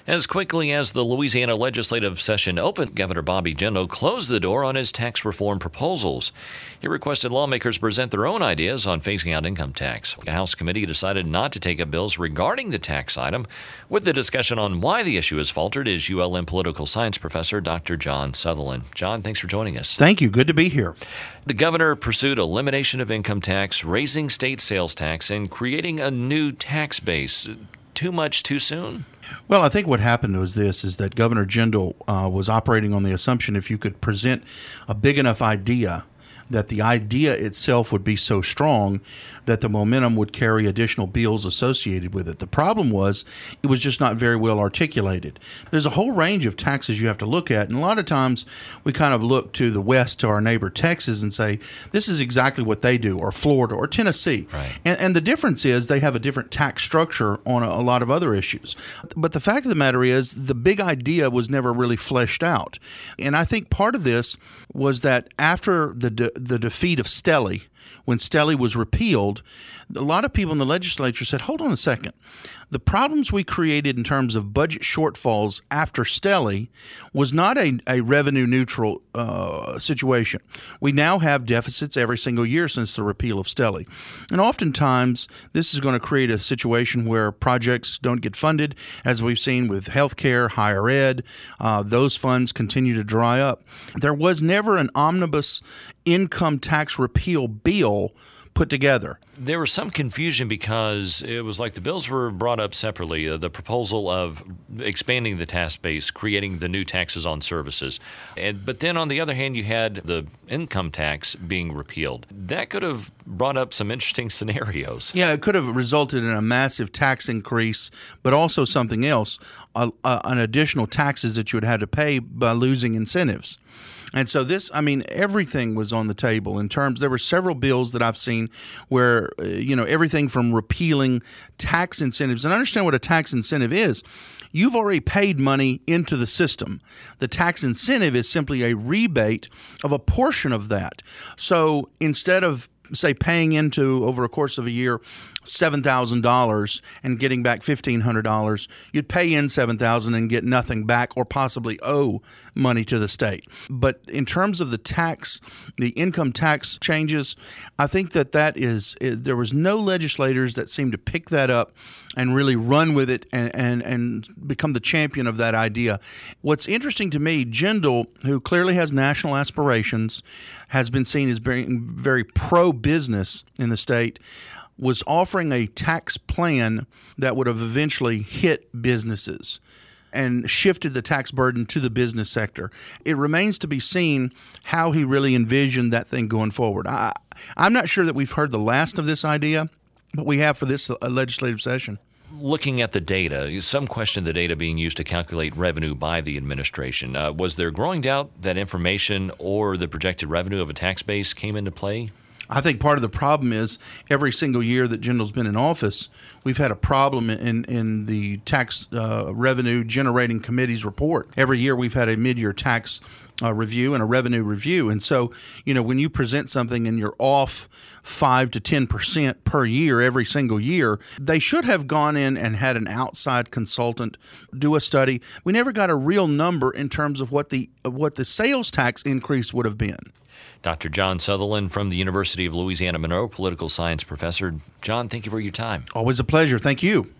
As quickly as the Louisiana legislative session opened, Governor Bobby Jindal closed the door on his tax reform proposals. He requested lawmakers present their own ideas on phasing out income tax. The House committee decided not to take up bills regarding the tax item. With the discussion on why the issue has faltered is ULM political science professor Dr. John Sutherland. John, thanks for joining us. Thank you. Good to be here. The governor pursued elimination of income tax, raising state sales tax, and creating a new tax base. Too much too soon? Well, I think what happened was that Governor Jindal was operating on the assumption if you could present a big enough idea, that the idea itself would be so strong that the momentum would carry additional bills associated with it. The problem was it was just not very well articulated. There's a whole range of taxes you have to look at, and a lot of times we kind of look to the west, to our neighbor Texas, and say, this is exactly what they do, or Florida, or Tennessee. Right. And the difference is they have a different tax structure on a lot of other issues. But the fact of the matter is the big idea was never really fleshed out. And I think part of this was that after the defeat of Stelly, when Stelly was repealed, a lot of people in the legislature said, hold on a second. The problems we created in terms of budget shortfalls after Stelly was not a revenue neutral situation. We now have deficits every single year since the repeal of Stelly. And oftentimes, this is going to create a situation where projects don't get funded, as we've seen with healthcare, higher ed. Those funds continue to dry up. There was never an omnibus income tax repeal bill put together. There was some confusion because it was like the bills were brought up separately. The proposal of expanding the tax base, creating the new taxes on services. But then on the other hand, you had the income tax being repealed. That could have brought up some interesting scenarios. Yeah, it could have resulted in a massive tax increase, but also something else, an additional taxes that you would have to pay by losing incentives. And so everything was on the table in terms, there were several bills that I've seen where, everything from repealing tax incentives. And understand what a tax incentive is. You've already paid money into the system. The tax incentive is simply a rebate of a portion of that. So instead of, say, paying into, over a course of a year, $7,000 and getting back $1,500, you'd pay in $7,000 and get nothing back, or possibly owe money to the state. But in terms of the income tax changes, I think there was no legislators that seemed to pick that up and really run with it and become the champion of that idea. What's interesting to me, Jindal, who clearly has national aspirations, has been seen as being very pro-business in the state, was offering a tax plan that would have eventually hit businesses and shifted the tax burden to the business sector. It remains to be seen how he really envisioned that thing going forward. I'm not sure that we've heard the last of this idea, but we have for this legislative session. Looking at the data, some question the data being used to calculate revenue by the administration. Was there growing doubt that information or the projected revenue of a tax base came into play? I think part of the problem is every single year that Jindal's been in office, we've had a problem in the tax revenue generating committee's report. Every year we've had a mid-year tax review and a revenue review. And so, when you present something and you're off 5 to 10% per year every single year, they should have gone in and had an outside consultant do a study. We never got a real number in terms of what the sales tax increase would have been. Dr. John Sutherland from the University of Louisiana Monroe, political science professor. John, thank you for your time. Always a pleasure. Thank you.